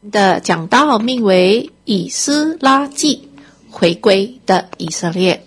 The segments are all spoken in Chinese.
的讲道名为以斯拉记，回归的以色列。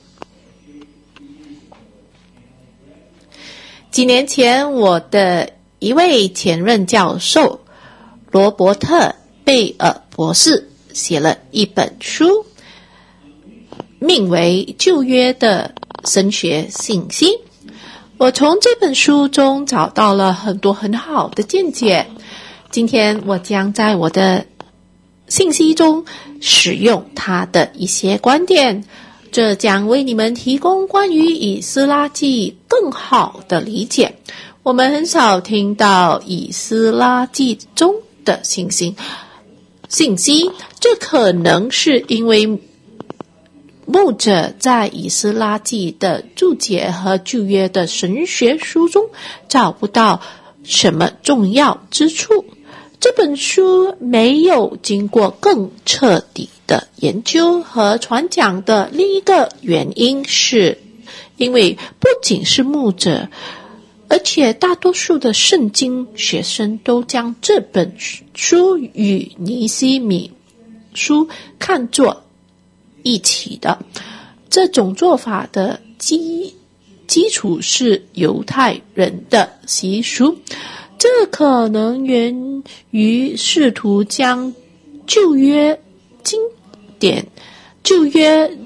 几年前，我的一位前任教授罗伯特贝尔博士写了一本书，名为《旧约的神学信息》。我从这本书中找到了很多很好的见解。今天我将在我的信息中使用他的一些观点，这将为你们提供关于以斯拉记更好的理解。我们很少听到以斯拉记中的信息，这可能是因为牧者在以斯拉记的注解和旧约的神学书中找不到什么重要之处。这本书没有经过更彻底的研究和传讲的另一个原因是，因为不仅是牧者，而且大多数的圣经学生都将这本书与尼希米书看作一起的。这种做法的基础是犹太人的习俗，这可能源于试图将旧约经典、旧约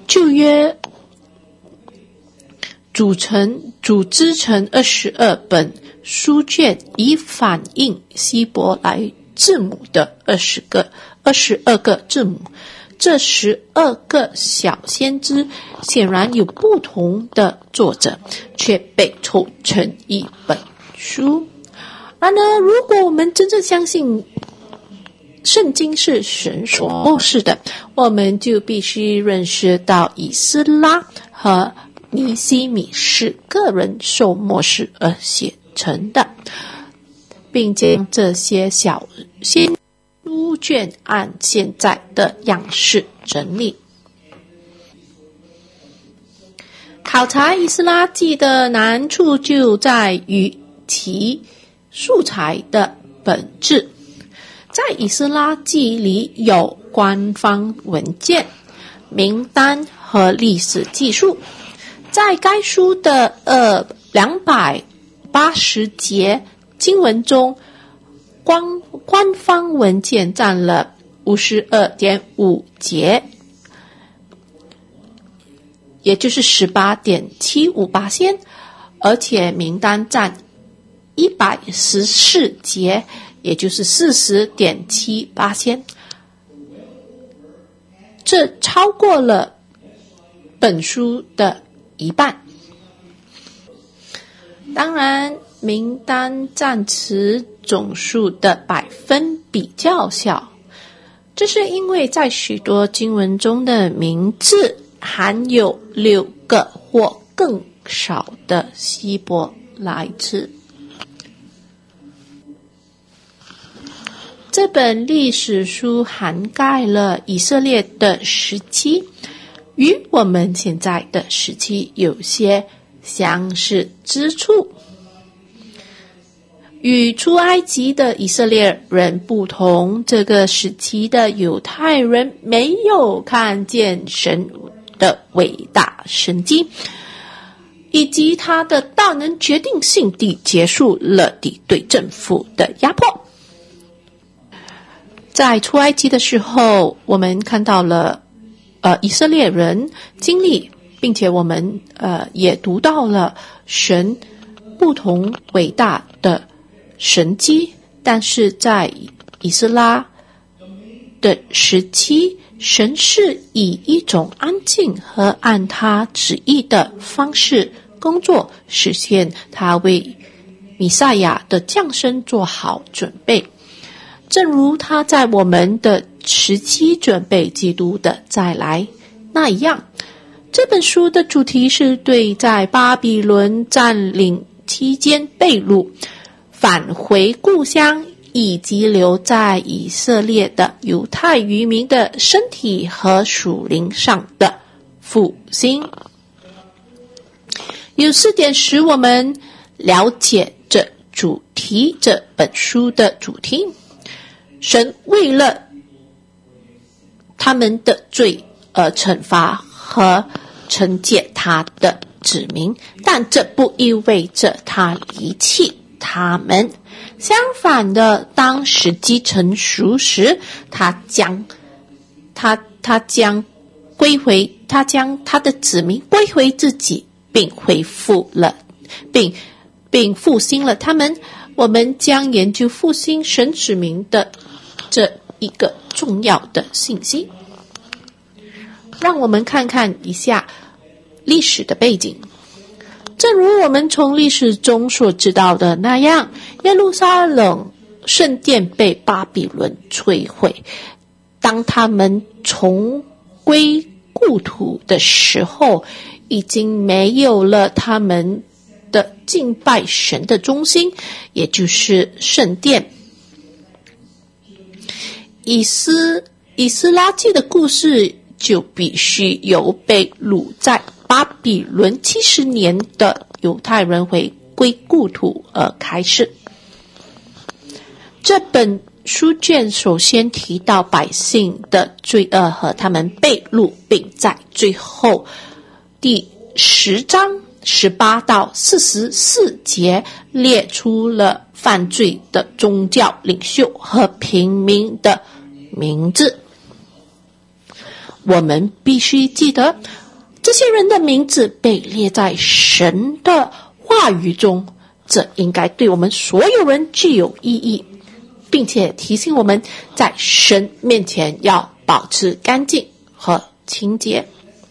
组织成22本书卷，以反映希伯来字母的22个字母。这12个小先知显然有不同的作者，却被凑成一本书。然而，如果我们真正相信圣经是神所默示的，我们就必须认识到以斯拉和尼希米是个人受默示而写成的，并将这些小先书卷按现在的样式整理。考察以斯拉记的难处就在于其素材的本质。在以斯拉记里有官方文件、名单和历史记述。在该书的280节经文中，官方文件占了 52.5 节，也就是 18.75%， 而且名单占114节，也就是 40.7%， 这超过了本书的一半。当然，名单占词总数的百分比较小，这是因为在许多经文中的名字含有6个或更少的希伯来字。这本历史书涵盖了以色列的时期，与我们现在的时期有些相似之处。与出埃及的以色列人不同，这个时期的犹太人没有看见神的伟大神迹，以及他的大能决定性地结束了敌对政府的压迫。在出埃及的时候，我们看到了以色列人经历，并且我们也读到了神不同伟大的神迹。但是在以斯拉的时期，神是以一种安静和按他旨意的方式工作，实现他为弥赛亚的降生做好准备，正如他在我们的时期准备基督的再来那样。这本书的主题是对在巴比伦占领期间被掳、返回故乡以及留在以色列的犹太渔民的身体和属灵上的复兴。有4点使我们了解这本书的主题。神为了他们的罪而惩罚和惩戒他的子民，但这不意味着他离弃他们。相反的，当时机成熟时，他将他的子民归回自己，并复兴了他们。我们将研究复兴神子民的这一个重要的信息。让我们看看一下历史的背景。正如我们从历史中所知道的那样，耶路撒冷圣殿被巴比伦摧毁。当他们重归故土的时候，已经没有了他们的敬拜神的中心，也就是圣殿。以斯拉记的故事就必须由被掳在巴比伦70年的犹太人回归故土而开始。这本书卷首先提到百姓的罪恶和他们被掳，并在最后第10章18到44节列出了犯罪的宗教领袖和平民的名字。我们必须记得，这些人的名字被列在神的话语中，这应该对我们所有人具有意义，并且提醒我们在神面前要保持干净和清洁。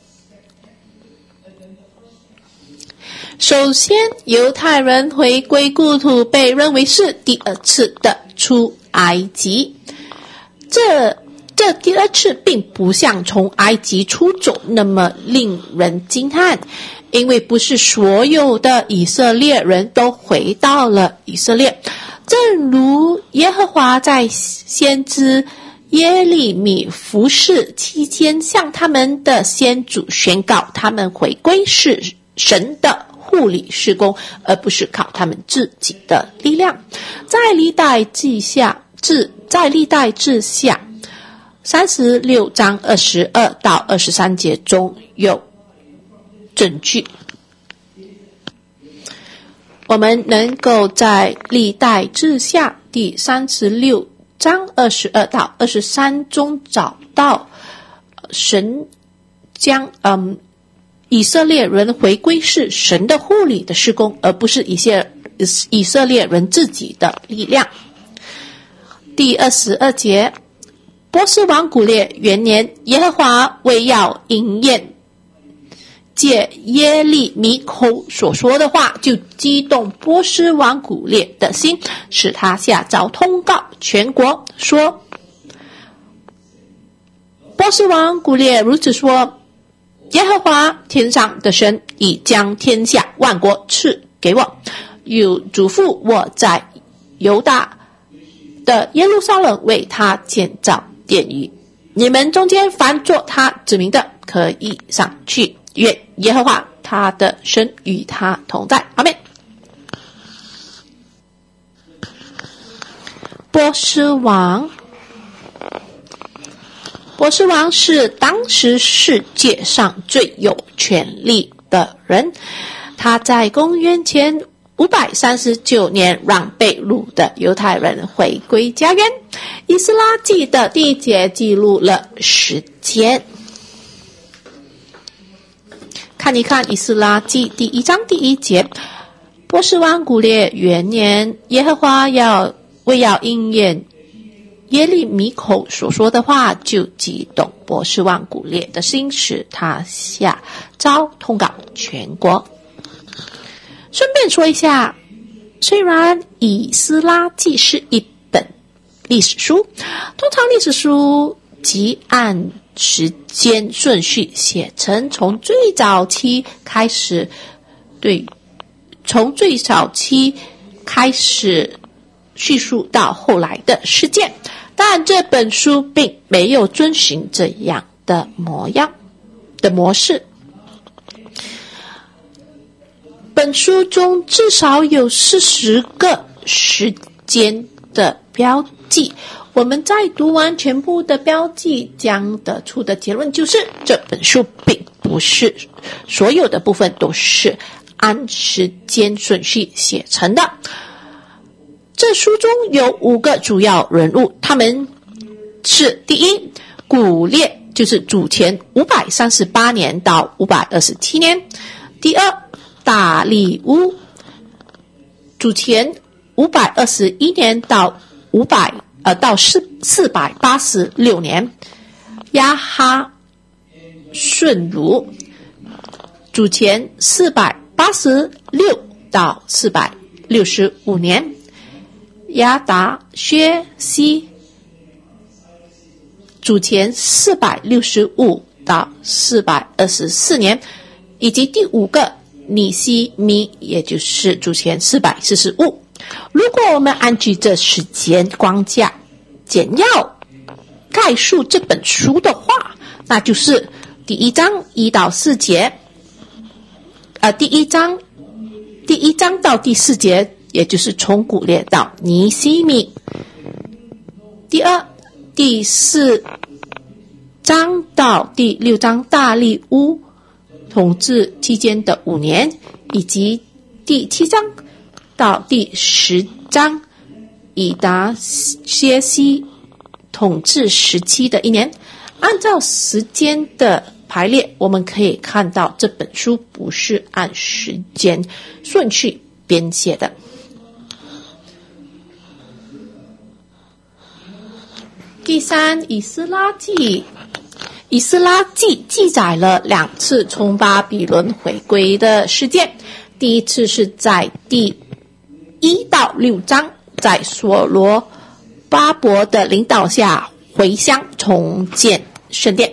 首先，犹太人回归故土被认为是第二次的出埃及。这第二次并不像从埃及出走那么令人惊叹，因为不是所有的以色列人都回到了以色列。正如耶和华在先知耶利米服侍期间向他们的先祖宣告，他们回归是神的护理事工，而不是靠他们自己的力量。在历代志下36章22到23节中有证据。我们能够在历代志下第36章22到23中找到神将以色列人回归是神的护理的事工，而不是以色列人自己的力量。第22节，波斯王古列元年，耶和华为要应验借耶利米口所说的话，就激动波斯王古列的心，使他下诏通告全国，说：波斯王古列如此说，耶和华天上的神已将天下万国赐给我，又嘱咐我在犹大的耶路撒冷为他建造殿宇。你们中间凡做他子民的，可以上去，愿耶和华他的神与他同在。阿们。波斯王是当时世界上最有权力的人，他在公元前539年让被掳的犹太人回归家园。以斯拉记的第1节记录了时间。看一看以斯拉记第1章第1节，波斯王古列元年，耶和华为要应验耶利米口所说的话，就激动波斯王古列的心，使他下诏通告全国。顺便说一下，虽然以斯拉记是一本历史书，通常历史书即按时间顺序写成从最早期开始叙述到后来的事件，但这本书并没有遵循这样的模式。本书中至少有40个时间的标记， 我们在读完全部的标记，将得出的结论就是这本书并不是所有的部分都是按时间顺序写成的。这书中有5个主要人物，他们是：第一，古列，就是主前538年到527年；第二，大利乌，主前521年到486年；亚哈顺鲁，主前486到465年；亚达薛西，主前465到424年，以及第5个尼西米，也就是主前445。如果我们按据这时间框架简要概述这本书的话，那就是第1章1到4节，第一章到第4节，也就是从古列到尼西米；第4章到第6章大利乌统治期间的5年，以及第7章到第10章以达薛西统治时期的1年。按照时间的排列，我们可以看到这本书不是按时间顺序编写的。第3，以斯拉记。以斯拉记记载了2次从巴比伦回归的事件。第一次是在第1到6章，在所罗巴伯的领导下回乡重建圣殿。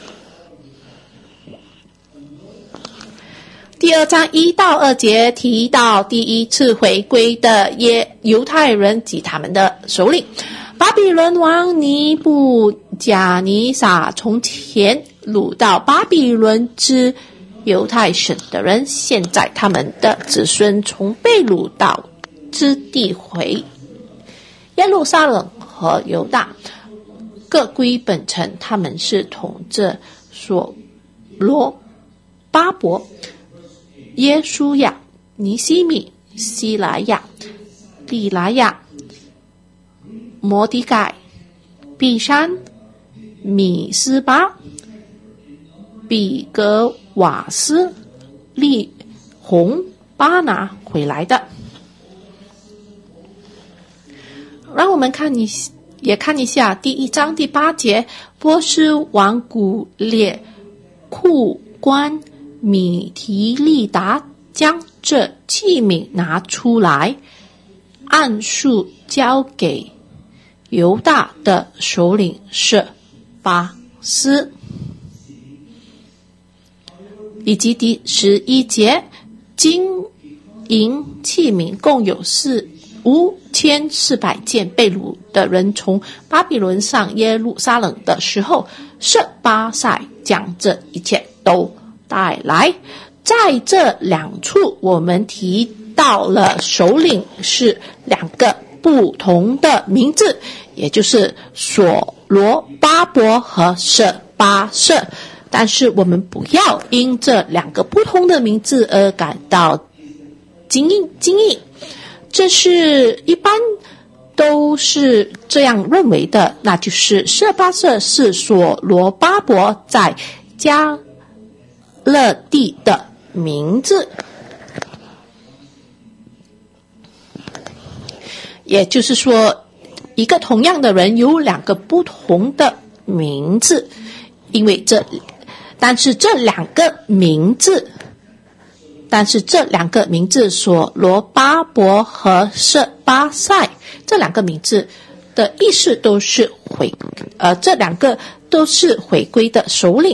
第2章1到2节提到第一次回归的犹太人及他们的首领。巴比伦王尼布甲尼撒从前掳到巴比伦之犹太省的人，现在他们的子孙从被掳到之地回耶路撒冷和犹大，各归本城。他们是统治所罗巴伯、耶书亚、尼西米、西莱亚、利拉亚、摩迪改、毕山、米斯巴、比格瓦斯、利红、巴拿回来的。让我们看一下第1章第8节，波斯王古列库官米提利达将这器皿拿出来，按数交给犹大的首领舍巴斯。以及第11节，金银器皿共有5400件。被掳的人从巴比伦上耶路撒冷的时候，舍巴塞将这一切都带来。在这2处我们提到了首领是2个不同的名字，也就是所罗巴伯和舍巴瑟。但是我们不要因这2个不同的名字而感到惊异，这是一般都是这样认为的，那就是舍巴瑟是所罗巴伯在加勒地的名字，也就是说一个同样的人有2个不同的名字，但是这两个名字所罗巴伯和舍巴塞，这2个名字的意思都是这2个都是回归的首领。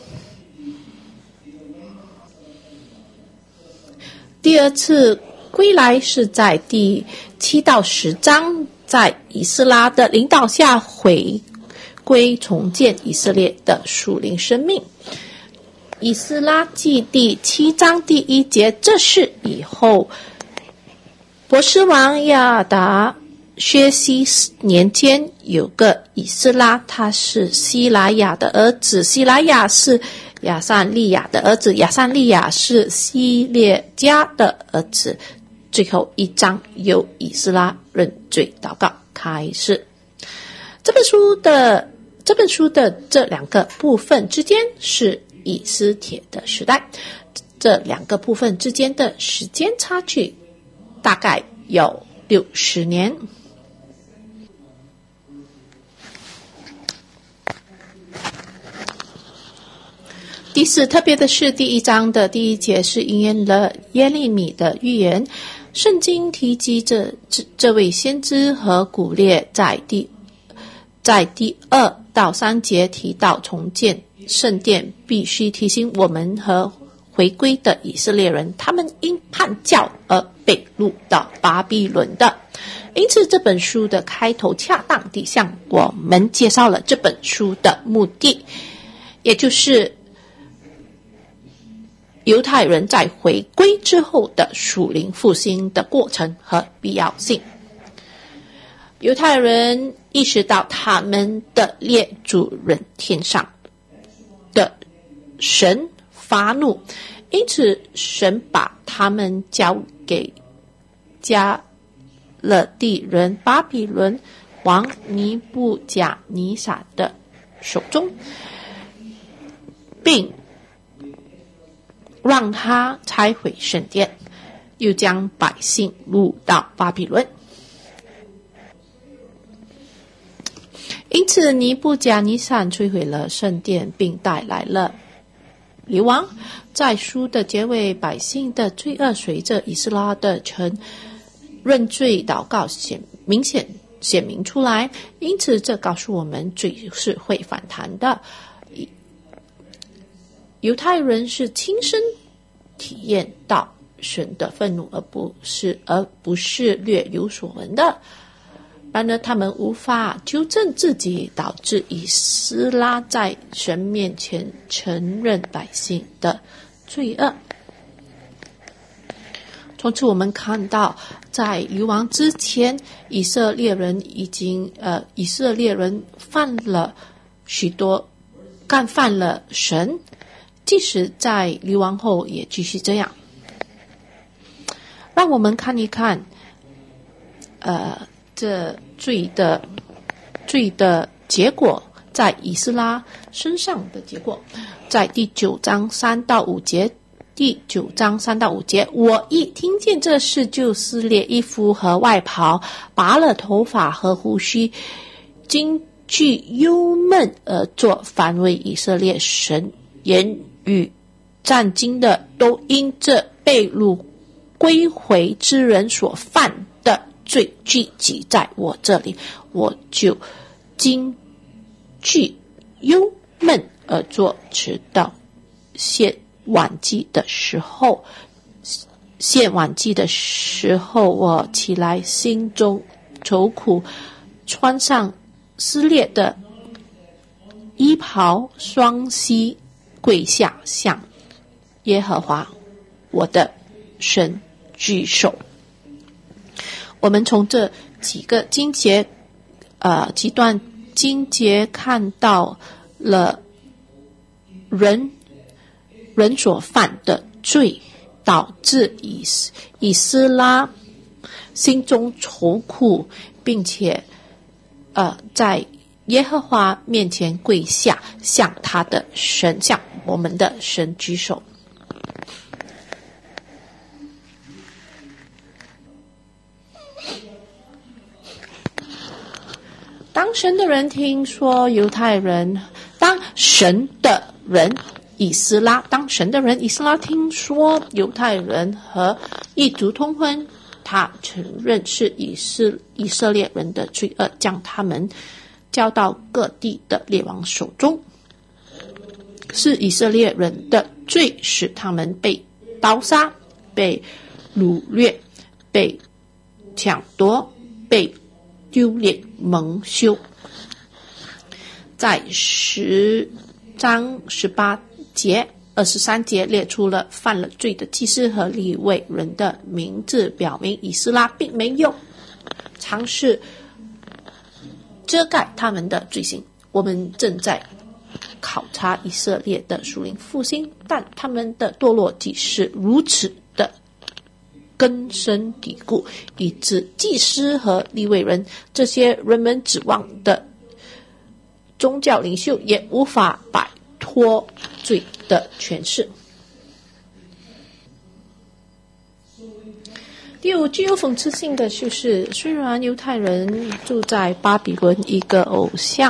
第2次归来是在第7到10章，在以斯拉的领导下回归重建以色列的属灵生命。以斯拉记第7章第1节，这是以后波斯王亚达薛西年间有个以斯拉，他是希莱亚的儿子，希莱亚是亚撒利亚的儿子，亚撒利亚是希列家的儿子。最后一章由以斯拉认罪祷告开始。这本书的这两个部分之间是以斯帖的时代，这两个部分之间的时间差距大概有60年。第四，特别的是第1章的第1节是应验了耶利米的预言。圣经提及这位先知和古列在第2到3节提到重建圣殿，必须提醒我们和回归的以色列人，他们因叛教而被掳到巴比伦的。因此这本书的开头恰当地向我们介绍了这本书的目的，也就是犹太人在回归之后的属灵复兴的过程和必要性。犹太人意识到他们的列主人天上的神发怒，因此神把他们交给加勒底人巴比伦王尼布甲尼撒的手中，并让他拆毁圣殿，又将百姓掳到巴比伦。因此尼布甲尼撒摧毁了圣殿，并带来了流亡。在书的结尾，百姓的罪恶随着以斯拉的认罪祷告显明出来，因此这告诉我们罪是会反弹的。犹太人是亲身体验到神的愤怒，而不是略有所闻的。然而他们无法纠正自己，导致以斯拉在神面前承认百姓的罪恶。从此我们看到，在流亡之前，以色列人干犯了神，即使在流亡后也继续这样。让我们看一看这罪的结果，在以斯拉身上的结果。在第9章3到5节，我一听见这事，就撕裂衣服和外袍，拔了头发和胡须，惊惧忧闷而作，凡为以色列神言语战惊的，都因这被掳归回之人所犯的罪聚集在我这里，我就惊惧忧闷而作，直到献晚祭的时候，我起来，心中愁苦，穿上撕裂的衣袍，双膝跪下，向耶和华我的神举手。我们从这几段经节看到了人所犯的罪，导致以斯拉心中愁苦，并且在耶和华面前跪下，向我们的神举手。当神的人听说当神的人以斯拉听说犹太人和异族通婚，他承认是以色列人的罪恶，将他们交到各地的列王手中。是以色列人的罪使他们被刀杀，被掳掠，被抢夺，被丢脸蒙羞。在10章18节、23节列出了犯了罪的祭司和利未人的名字，表明以斯拉并没有尝试遮盖他们的罪行。我们正在考察以色列的属灵复兴，但他们的堕落既是如此的根深蒂固，以致祭司和利未人这些人们指望的宗教领袖也无法摆脱罪的权势。第五，具有讽刺性的就是，虽然犹太人住在巴比伦一个偶像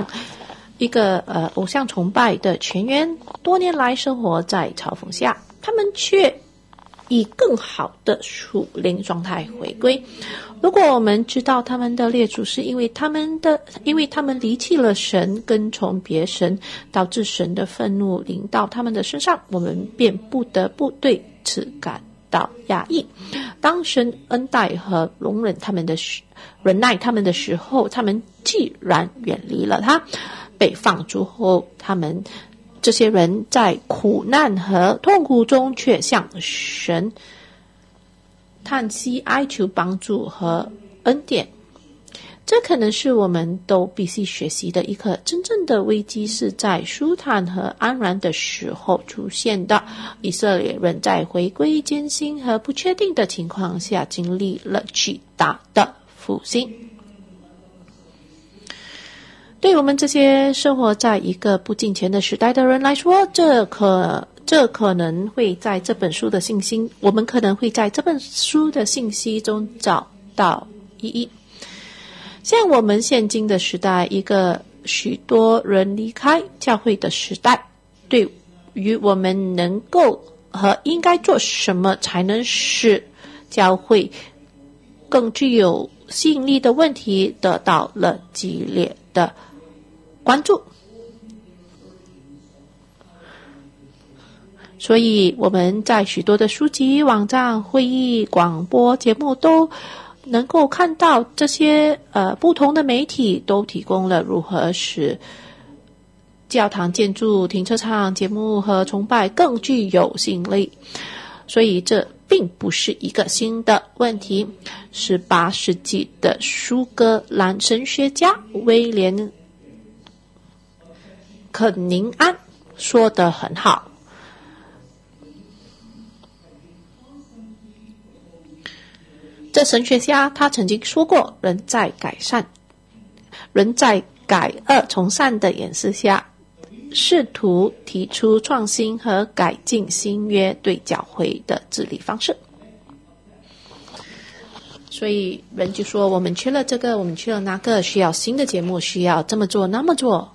崇拜的泉源，多年来生活在嘲讽下，他们却以更好的属灵状态回归。如果我们知道他们的列祖是因为他们离弃了神，跟从别神，导致神的愤怒临到他们的身上，我们便不得不对此感到压抑。当神恩待和容忍他们的忍耐他们的时候，他们既然远离了他，被放逐后，这些人在苦难和痛苦中却向神叹息哀求帮助和恩典。这可能是我们都必须学习的一课。真正的危机是在舒坦和安然的时候出现的。以色列人在回归艰辛和不确定的情况下经历了巨大的复兴。对我们这些生活在一个不敬虔的时代的人来说，这可能会在这本书的信息，我们可能会在这本书的信息中找到意义。像我们现今的时代，一个许多人离开教会的时代，对于我们能够和应该做什么才能使教会更具有吸引力的问题得到了激烈的关注。所以我们在许多的书籍、网站、会议、广播节目都能够看到这些不同的媒体都提供了如何使教堂建筑、停车场、节目和崇拜更具有吸引力。所以这并不是一个新的问题。18世纪的苏格兰神学家威廉肯宁安说得很好，这神学家他曾经说过，人在改恶从善的掩饰下，试图提出创新和改进新约对教会的治理方式。所以人就说，我们缺了这个，我们缺了那个，需要新的节目，需要这么做那么做。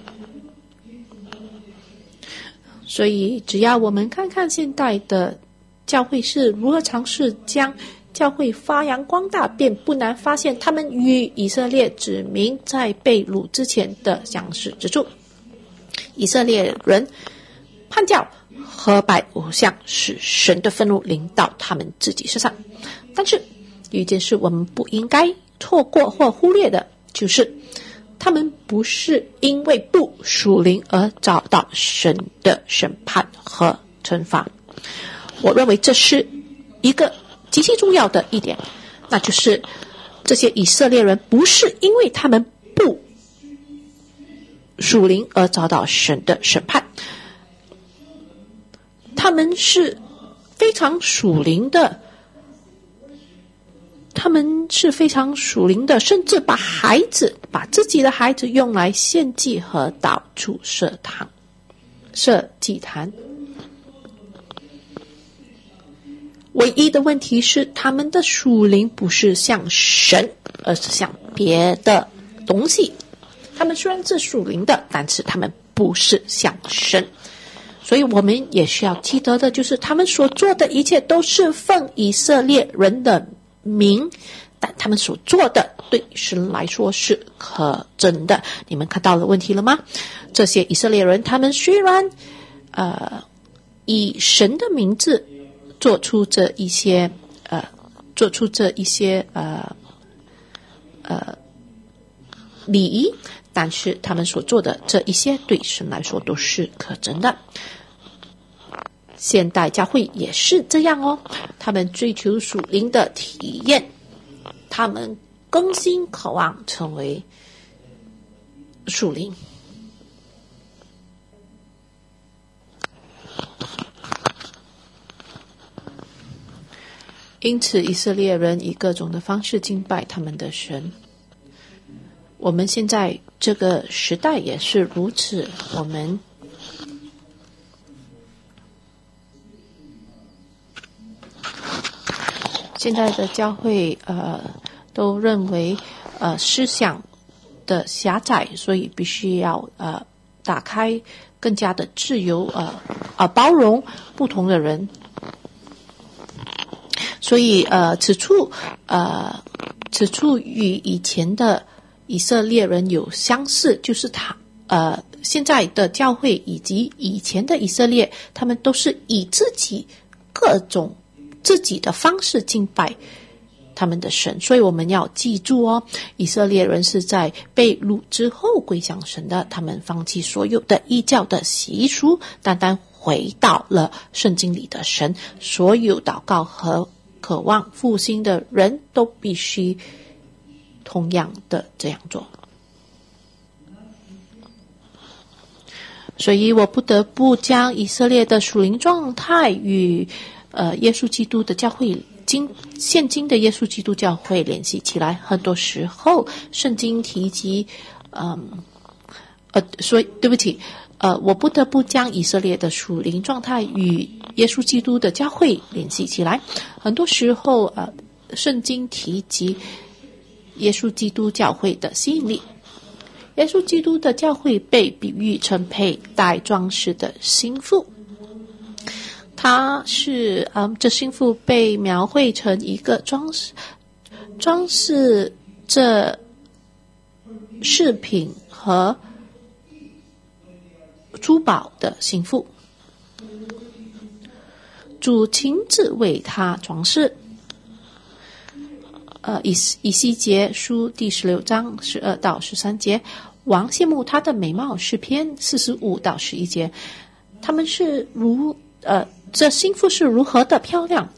所以只要我们看看现代的教会是如何尝试将教会发扬光大，便不难发现他们与以色列子民在被掳之前的相似之处。以色列人叛教和拜偶像，使神的愤怒临到他们自己身上。但是有一件事我们不应该错过或忽略的，就是他们不是因为不属灵而遭到神的审判和惩罚。我认为这是一个极其重要的一点，那就是这些以色列人不是因为他们不属灵而遭到神的审判，他们是非常属灵的，甚至把自己的孩子用来献祭和到处设祭坛。唯一的问题是，他们的属灵不是向神，而是向别的东西。他们虽然是属灵的，但是他们不是向神。所以我们也需要记得的就是，他们所做的一切都是奉以色列人的名，但他们所做的对神来说是可憎的。你们看到了问题了吗？这些以色列人，他们虽然以神的名字做出这一些礼仪，但是他们所做的这一些对神来说都是可憎的。现代教会也是这样哦，他们追求属灵的体验，他们更新渴望成为属灵。因此以色列人以各种的方式敬拜他们的神。我们现在这个时代也是如此，我们现在的教会都认为思想的狭窄，所以必须要打开，更加的自由，包容不同的人。所以此处与以前的以色列人有相似，就是现在的教会以及以前的以色列，他们都是以各种自己的方式敬拜他们的神。所以我们要记住哦，以色列人是在被掳之后归向神的，他们放弃所有的异教的习俗，单单回到了圣经里的神。所有祷告和渴望复兴的人都必须同样的这样做。所以我不得不将以色列的属灵状态与耶稣基督的教会现今的耶稣基督教会联系起来。很多时候圣经提及所以对不起，我不得不将以色列的属灵状态与耶稣基督的教会联系起来。很多时候圣经提及耶稣基督教会的吸引力。耶稣基督的教会被比喻成佩戴装饰的新妇，这新妇被描绘成一个装饰这饰品和珠宝的新妇。主亲自为她装饰。以西结书第16章12到13节，王羡慕她的美貌。诗篇45到11节，他们是这新妇是如何的漂亮。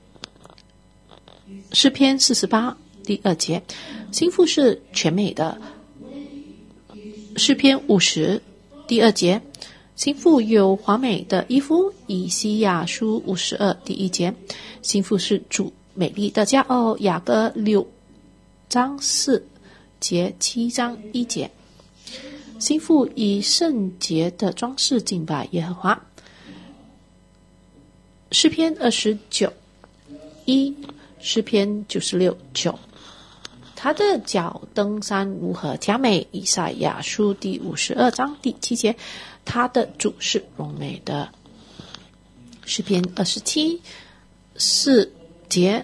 诗篇48第2节，新妇是全美的。诗篇50第2节，新妇有华美的衣服。以西亚书52第1节，新妇是主美丽的佳偶。雅歌6章4节7章1节，新妇以圣洁的装饰敬拜耶和华。诗篇29 1，诗篇96 9，他的脚登山如何佳美。以赛亚书第52章第7节，他的主是荣美的。诗篇27 4节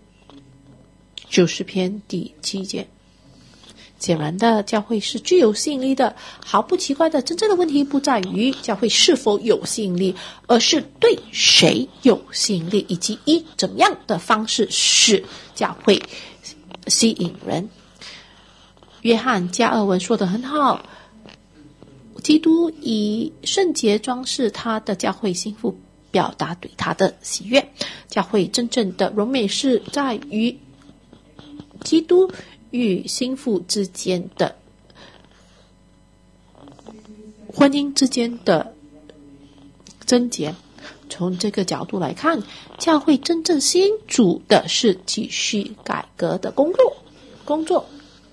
，90篇第7节。显然的，教会是具有吸引力的。毫不奇怪的，真正的问题不在于教会是否有吸引力，而是对谁有吸引力，以及以怎样的方式使教会吸引人。约翰加尔文说得很好，基督以圣洁装饰他的教会新妇，表达对他的喜悦。教会真正的荣美是在于基督与新妇之间的婚姻之间的贞洁。从这个角度来看，教会真正吸引主的是继续改革的工作。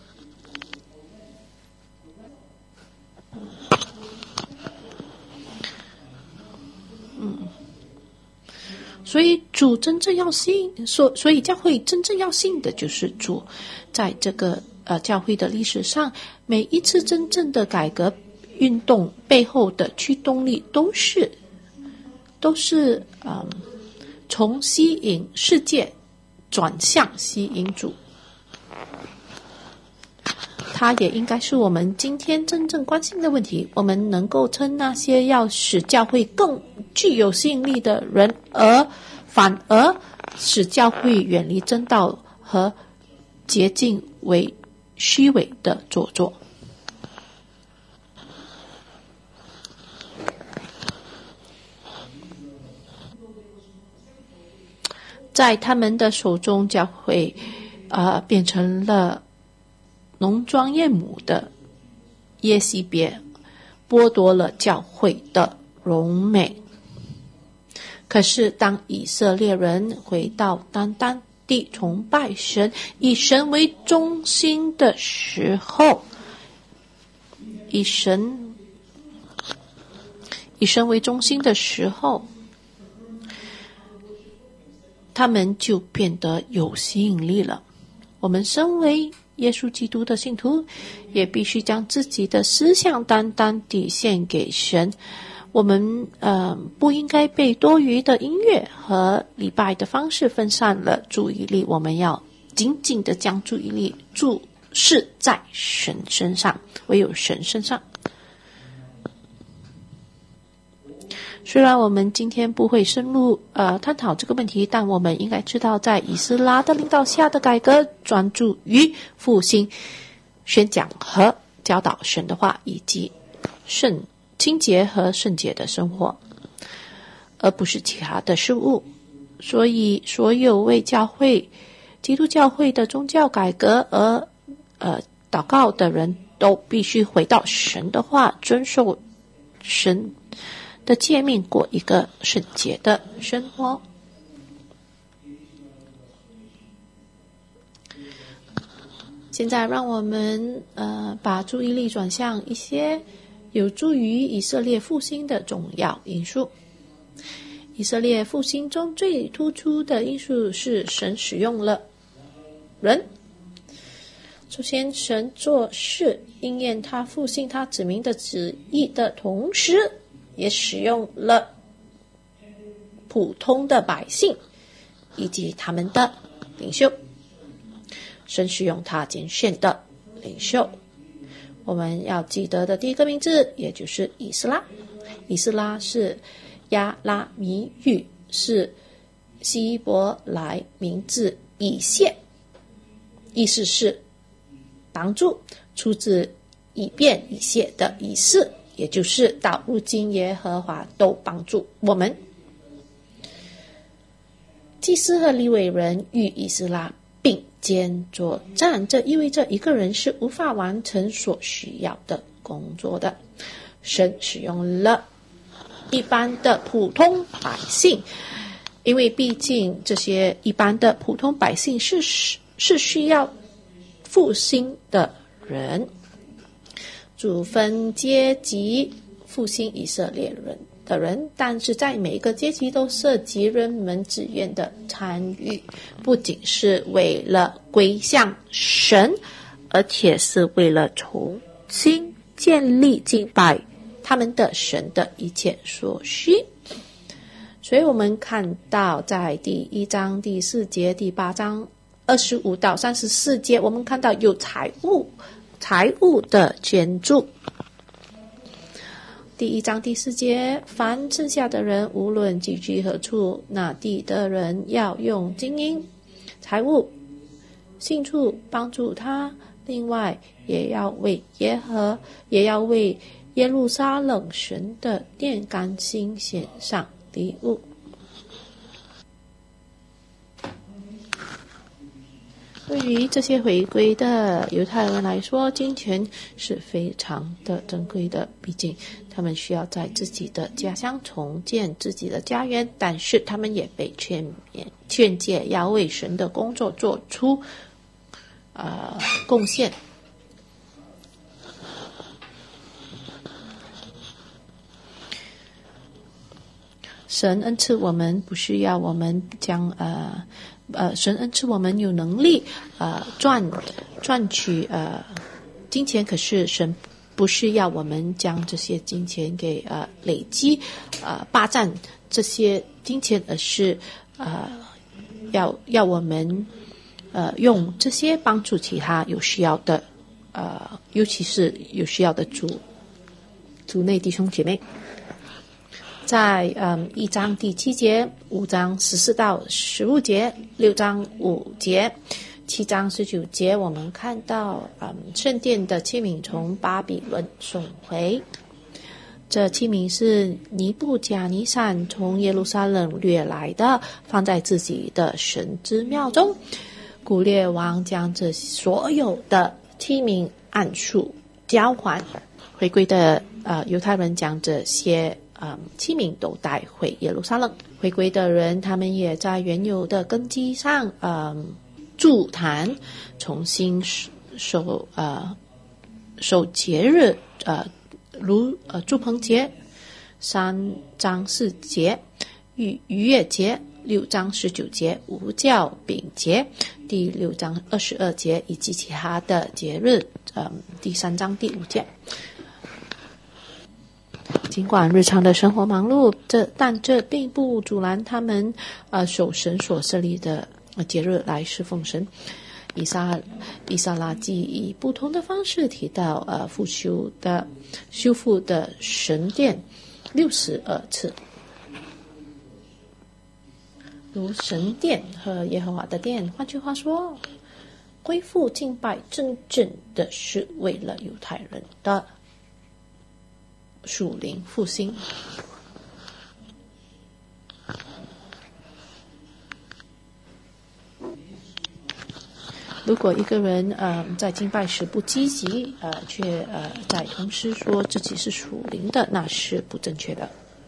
所以主真正要吸引，所以教会真正要吸引的就是主。在这个教会的历史上，每一次真正的改革运动背后的驱动力都是从吸引世界转向吸引主。它也应该是我们今天真正关心的问题。我们能够称那些要使教会更具有吸引力的人，反而使教会远离真道和捷径为虚伪的做作。在他们的手中，教会变成了浓妆艳抹的耶洗别，剥夺了教会的荣美。可是当以色列人回到单单地崇拜神，以神为中心的时候，以神为中心的时候，他们就变得有吸引力了。我们身为耶稣基督的信徒，也必须将自己的思想单单地献给神。我们不应该被多余的音乐和礼拜的方式分散了注意力，我们要紧紧的将注意力注视在神身上，唯有神身上。虽然我们今天不会深入探讨这个问题，但我们应该知道，在以斯拉的领导下的改革专注于复兴、宣讲和教导神的话，以及清洁和圣洁的生活，而不是其他的事物。所以所有为基督教会的宗教改革而祷告的人都必须回到神的话，遵守神的诫命，过一个圣洁的生活。现在让我们把注意力转向一些有助于以色列复兴的重要因素。以色列复兴中最突出的因素是神使用了人。首先，神做事应验他复兴他子民的旨意的同时，也使用了普通的百姓以及他们的领袖。神使用他拣选的领袖，我们要记得的第一个名字，也就是以斯拉。以斯拉是亚拉米语，是希伯来名字以谢，意思是帮助，出自以便以谢的意思，也就是到如今耶和华都帮助我们。祭司和利未人与以斯拉并肩作战，这意味着一个人是无法完成所需要的工作的。神使用了一般的普通百姓，因为毕竟这些一般的普通百姓是需要复兴的人。主分阶级复兴以色列人的人，但是在每个阶级都涉及人们自愿的参与，不仅是为了归向神，而且是为了重新建立敬拜他们的神的一切所需。所以我们看到在第1章第4节、第8章25到34节，我们看到有财务的捐助。第1章第4节，凡剩下的人无论寄居何处，那地的人要用金银财物信处帮助他，另外也要为耶路撒冷神的殿甘心献上礼物。对于这些回归的犹太人来说，金钱是非常的珍贵的，毕竟他们需要在自己的家乡重建自己的家园，但是他们也被劝诫要为神的工作做出贡献。神恩赐我们，不是要我们将神恩赐我们有能力赚取金钱，可是神不是要我们将这些金钱给累积霸占这些金钱，而是要我们用这些帮助其他有需要的尤其是有需要的族内弟兄姐妹。在1章第7节、5章14到15节、6章5节、7章19节，我们看到圣殿的器皿从巴比伦送回。这器皿是尼布甲尼撒从耶路撒冷掠来的，放在自己的神之庙中。 古列王将这所有的器皿按数交还，回归的犹太人将这些器皿都带回耶路撒冷。回归的人他们也在原有的根基上筑坛，重新守节日，如住棚节、3章4节、逾越节、6章19节、无酵饼节、第6章22节，以及其他的节日，第3章第5节。尽管日常的生活忙碌，但这并不阻拦他们守神所设立的节日来侍奉神。以撒拉记以不同的方式提到修复的神殿62次，如神殿和耶和华的殿。换句话说，恢复敬拜真正的是为了犹太人的属灵复兴。如果一个人在敬拜时不积极，却在同时说自己是属灵的，那是不正确的。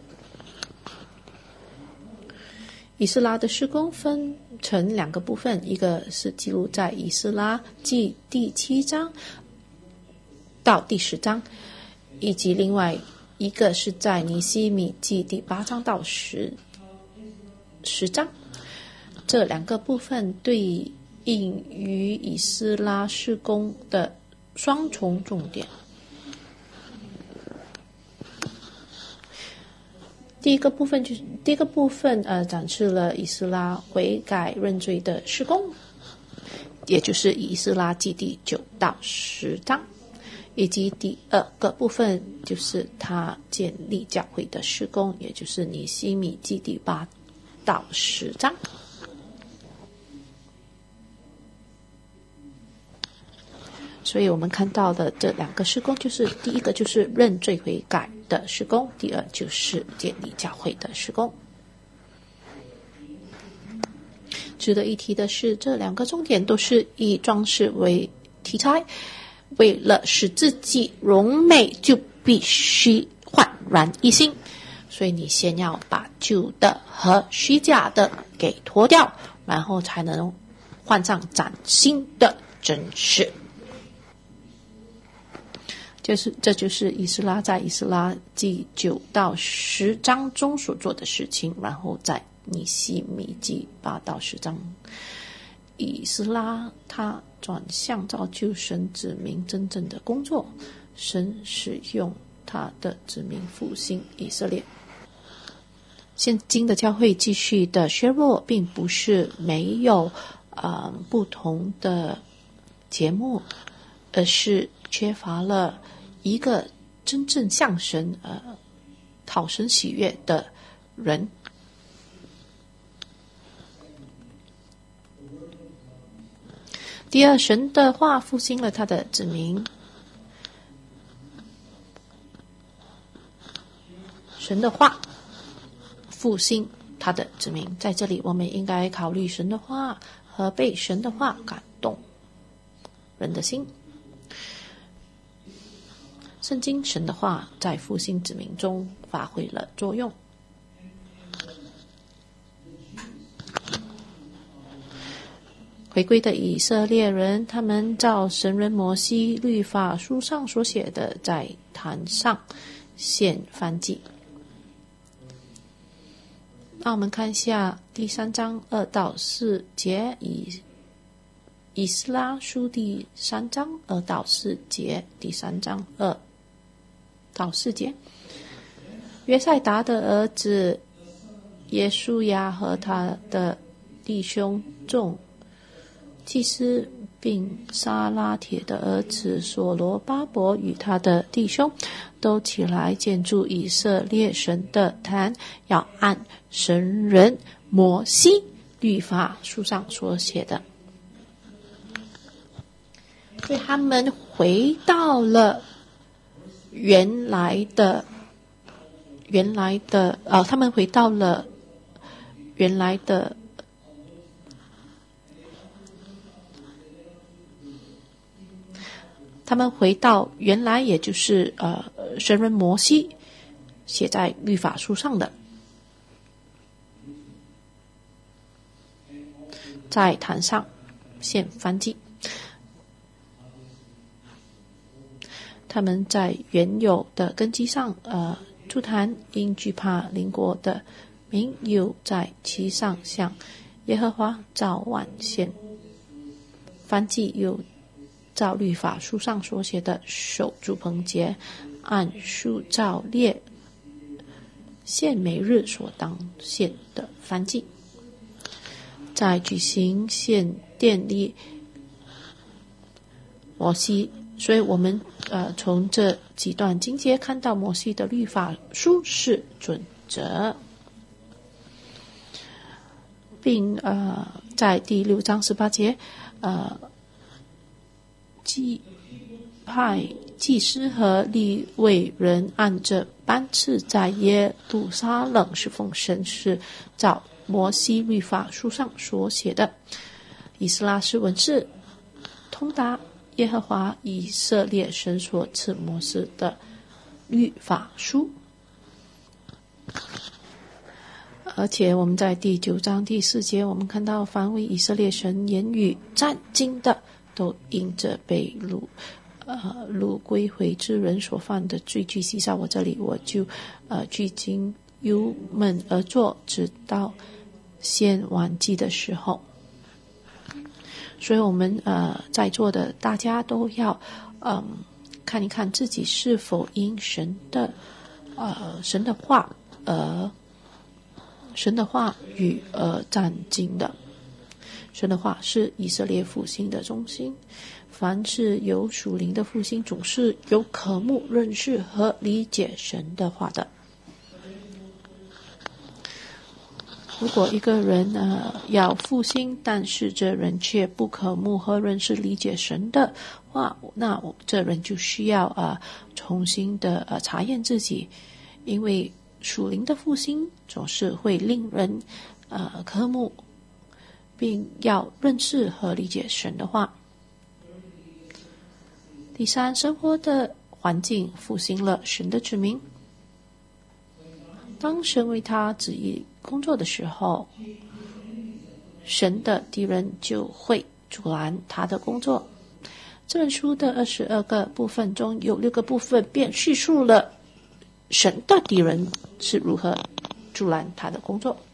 以斯拉的事工分成2个部分，一个是记录在以斯拉记第7章到第10章，以及另外一个是在尼希米记第8章到10章。这2个部分对应于以斯拉事工的双重重点。第一个部分展示了以斯拉悔改认罪的事工，也就是以斯拉记第9到10章，以及第2个部分就是他建立教会的事工，也就是尼希米记第8到10章。所以我们看到的这2个事工，就是第一个就是认罪悔改的事工，第2就是建立教会的事工。值得一提的是，这2个重点都是以装饰为题材，为了使自己荣美，就必须焕然一新。所以你先要把旧的和虚假的给脱掉，然后才能换上崭新的真实。这就是以斯拉在以斯拉记9到10章中所做的事情，然后在尼希米记8到10章，以斯拉他转向造就神子民真正的工作，神使用他的子民复兴以色列。现今的教会继续的削弱，并不是没有不同的节目，而是缺乏了一个真正向神讨神喜悦的人。第2，神的话复兴了他的子民。神的话复兴他的子民，在这里我们应该考虑神的话和被神的话感动人的心。圣经神的话在复兴子民中发挥了作用。回归的以色列人，他们照神人摩西律法书上所写的，在坛上献燔祭。那我们看一下第3章2到4节，以斯拉书第3章2到4节，第3章2到4节。约赛达的儿子耶书亚和他的弟兄众祭司，并沙拉铁的儿子所罗巴伯与他的弟兄都起来建筑以色列神的坛，要按神人摩西律法书上所写的。所以他们回到了他们回到了原来的他们回到原来也就是神人摩西写在律法书上的，在坛上献燔祭。他们在原有的根基上筑坛，因惧怕邻国的民，又在其上向耶和华早晚献燔祭，又照律法书上所写的守住棚节，按数照列献每日所当献的燔祭，在举行献奠礼摩西。所以我们从这几段经节看到摩西的律法书是准则，并在第6章18节派祭司和利未人按着班次在耶路撒冷侍奉神，是照摩西律法书上所写的。以斯拉是文士，通达耶和华以色列神所赐摩西的律法书。而且我们在第9章第4节，我们看到凡为以色列神言语战兢的，都因着被掳归回之人所犯的罪具系在我这里，我就聚精忧闷而坐，直到献晚祭的时候。所以我们在座的大家都要看一看自己是否因神的话语而战兢的。神的话是以色列复兴的中心，凡是有属灵的复兴，总是有渴慕认识和理解神的话的。如果一个人要复兴，但是这人却不渴慕和认识理解神的话，那这人就需要重新的查验自己，因为属灵的复兴总是会令人渴慕，并要认识和理解神的话。第三，生活的环境复兴了神的子民。当神为他旨意工作的时候，神的敌人就会阻拦他的工作。这本书的22个部分中有6个部分便叙述了神的敌人是如何阻拦他的工作。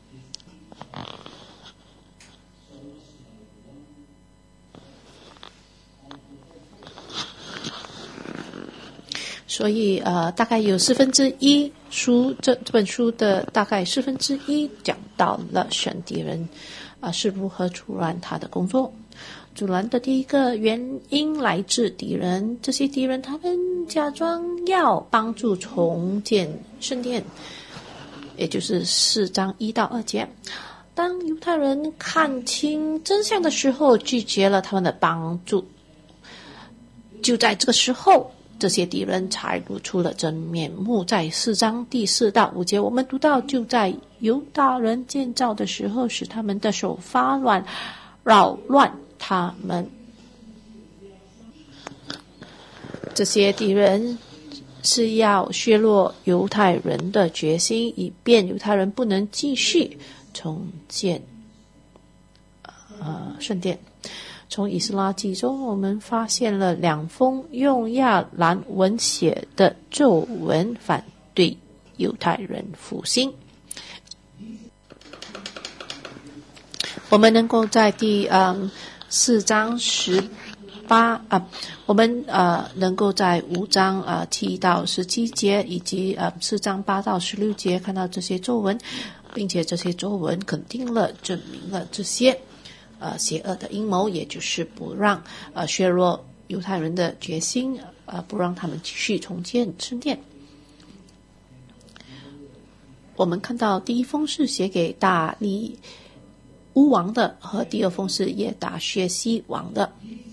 所以大概有1/4这本书的大概1/4讲到了神敌人是如何阻拦他的工作。阻拦的第一个原因来自敌人，这些敌人他们假装要帮助重建圣殿，也就是4章1到2节。当犹太人看清真相的时候，拒绝了他们的帮助。就在这个时候，这些敌人才露出了真面目。在4章第4到5节，我们读到，就在犹大人建造的时候，使他们的手发软，扰乱他们。这些敌人是要削弱犹太人的决心，以便犹太人不能继续重建圣殿。从以斯拉记中，我们发现了2封用亚兰文写的咒文，反对犹太人复兴。我们能够在第4章18我们能够在5章7到17节以及4章8到16节看到这些咒文，并且这些咒文肯定了证明了这些邪恶的阴谋，也就是不让削弱犹太人的决心，不让他们继续重建圣殿。我们看到第一封是写给大利乌王的，和第2封是耶达薛西王的。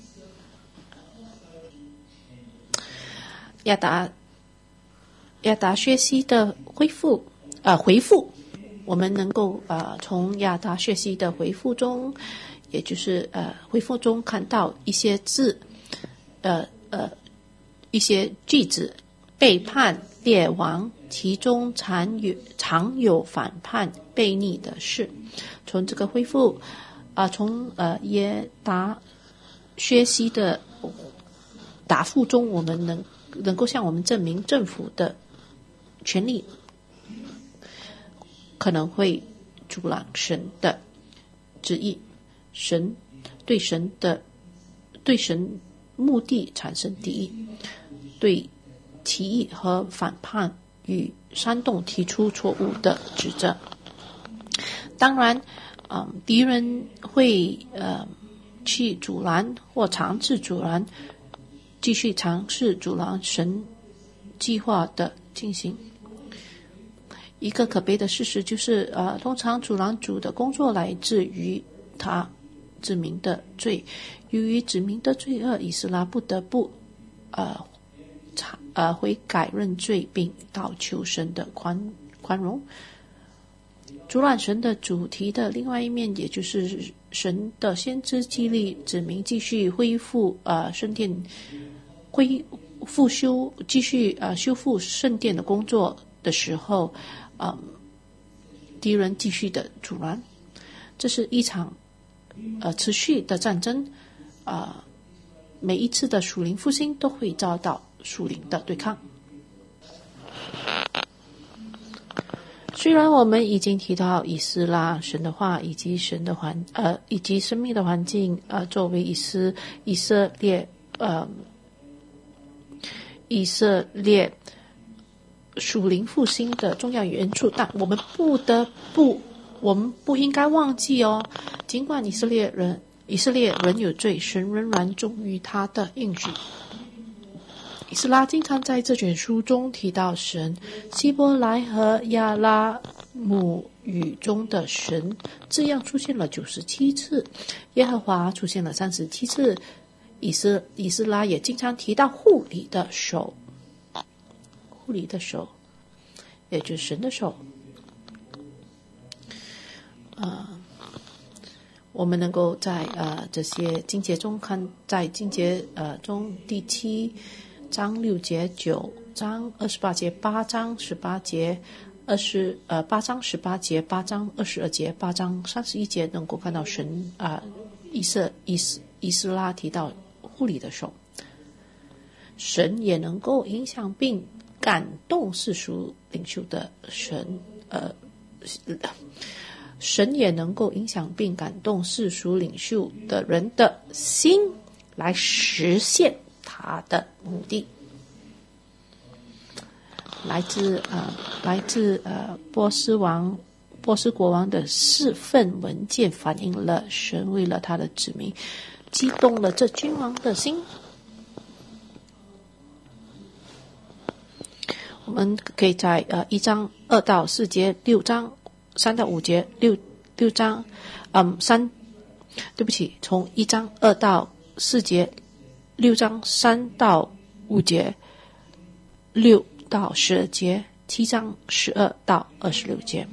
亚达薛西的回复，我们能够从亚达薛西的回复中，也就是回复中看到一些字， 一些句子，背叛列王，其中常有反叛悖逆的事。从这个恢复从耶达学习的答复中，我们能够向我们证明政府的权利可能会阻拦神的旨意，对神目的产生敌意，对歧义和反叛与煽动提出错误的指责。当然敌人会去阻拦或尝试阻拦，继续尝试阻拦神计划的进行。一个可悲的事实就是通常阻拦主的工作来自于他指明的罪。由于指明的罪恶，以斯拉不得不悔改认罪，并祷求神的宽容。阻拦神的主题的另外一面，也就是神的先知激励指明继续恢复圣殿继续修复圣殿的工作的时候，敌人继续的阻拦。这是一场持续的战争，每一次的属灵复兴都会遭到属灵的对抗。虽然我们已经提到以斯拉神的话以及以及生命的环境作为以色列属灵复兴的重要元素，但我们不应该忘记尽管以色列人有罪，神仍然忠于他的应许。以斯拉经常在这卷书中提到神，希伯来和亚拉姆语中的神字样出现了97次，耶和华出现了37次。以斯拉也经常提到护理的手，也就是神的手。我们能够在这些经节中看，在经节中第7章6节、9章28节、8章18节、8章18节、8章22节、8章31节，能够看到神以斯拉提到护理的手。神也能够影响并感动世俗领袖的神也能够影响并感动世俗领袖的人的心，来实现他的目的。来自波斯国王的4份文件反映了神为了他的子民激动了这君王的心。我们可以在1章2到4节、6章3到5节、6章从1章2到4节、6章3到5节、6到12节、7章12到26节。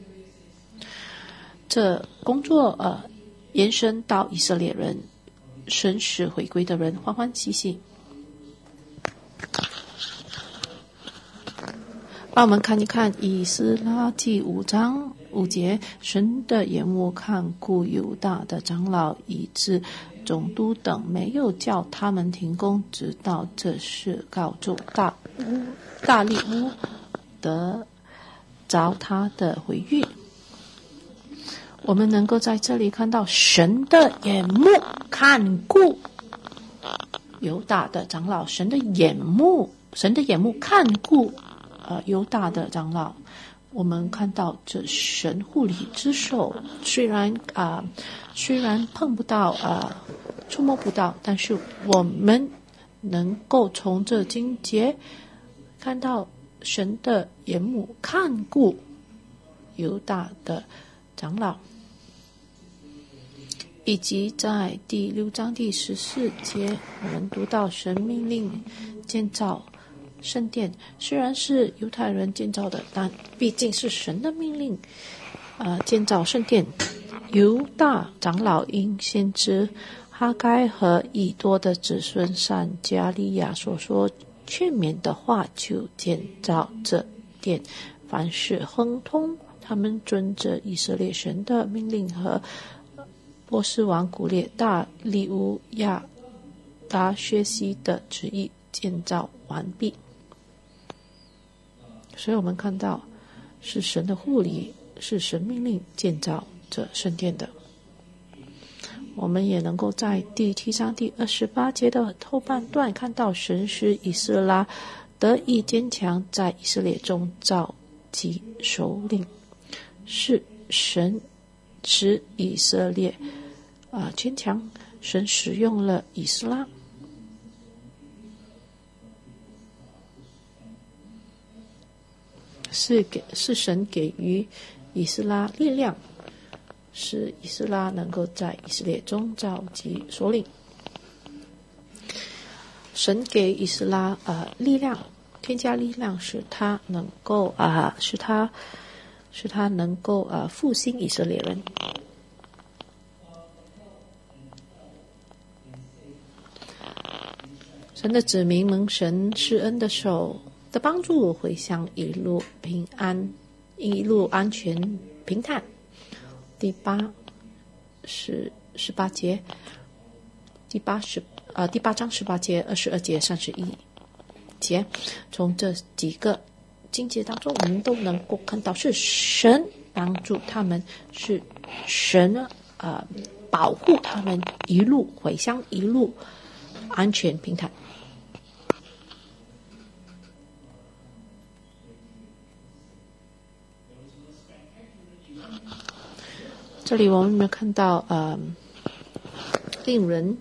这工作延伸到以色列人，神使回归的人欢欢喜喜。让我们看一看以斯拉记5章5节，神的眼目看顾犹大的长老，以致总督等没有叫他们停工，直到这事告诉大利乌得着他的回谕。我们能够在这里看到神的眼目看顾犹大的长老，神的眼目看顾犹大的长老。我们看到这神护理之手，虽然碰不到触摸不到，但是我们能够从这经节看到神的眼目看顾犹大的长老。以及在第6章第14节，我们读到神命令建造圣殿，虽然是犹太人建造的，但毕竟是神的命令建造圣殿。犹大长老因先知哈该和以多的子孙散加利亚所说劝勉的话，就建造这殿，凡事亨通。他们遵着以色列神的命令和波斯王古列大利乌亚达薛西的旨意建造完毕。所以我们看到是神的护理，是神命令建造这圣殿的。我们也能够在第7章第28节的后半段看到，神使以斯拉得以坚强，在以色列中召集首领，是神使以色列坚强，神使用了以斯拉，是神给予以斯拉力量，使以斯拉能够在以色列中召集首领。神给以斯拉力量，添加力量，使他能够复兴以色列人。神的子民蒙神施恩的手的帮助，回向一路平安，一路安全平坦。第八节，第八章18节、22节、31节，从这几个经节当中，我们都能够看到是神帮助他们，是神保护他们，一路回乡，一路安全平坦。这里我们有没有看到令人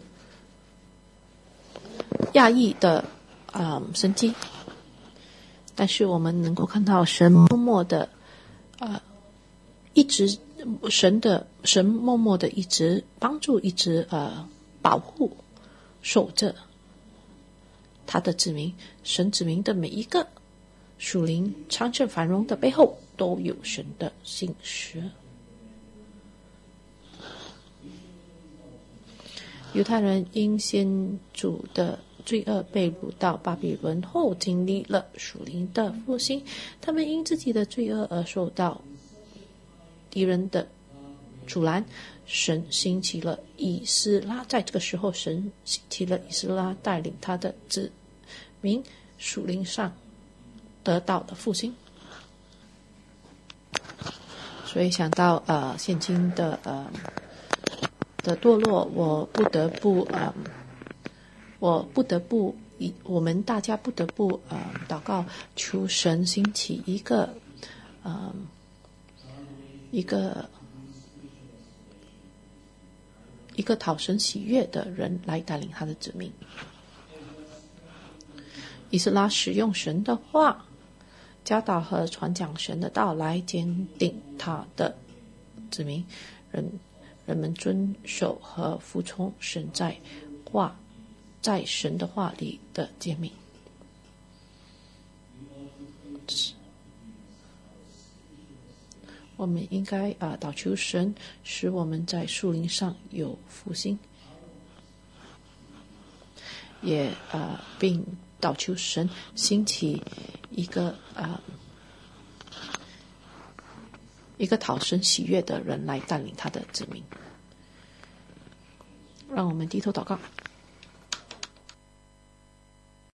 讶异的神迹？但是我们能够看到神默默的神默默的一直帮助，一直保护守着他的子民。神子民的每一个属灵昌盛繁荣的背后，都有神的信实。犹太人因先祖的罪恶被掳到巴比伦后，经历了属灵的复兴。他们因自己的罪恶而受到敌人的阻拦。神兴起了以斯拉，在这个时候，神兴起了以斯拉，带领他的子民属灵上得到了复兴。所以想到现今的堕落，我们大家不得不祷告，求神兴起一个讨神喜悦的人来带领他的子民。以斯拉使用神的话，教导和传讲神的道来坚定他的子民，人们遵守和服从神在神的话里的诫命。我们应该祷求神使我们在属灵上有复兴，也并祷求神兴起一个讨神喜悦的人来带领他的子民。让我们低头祷告。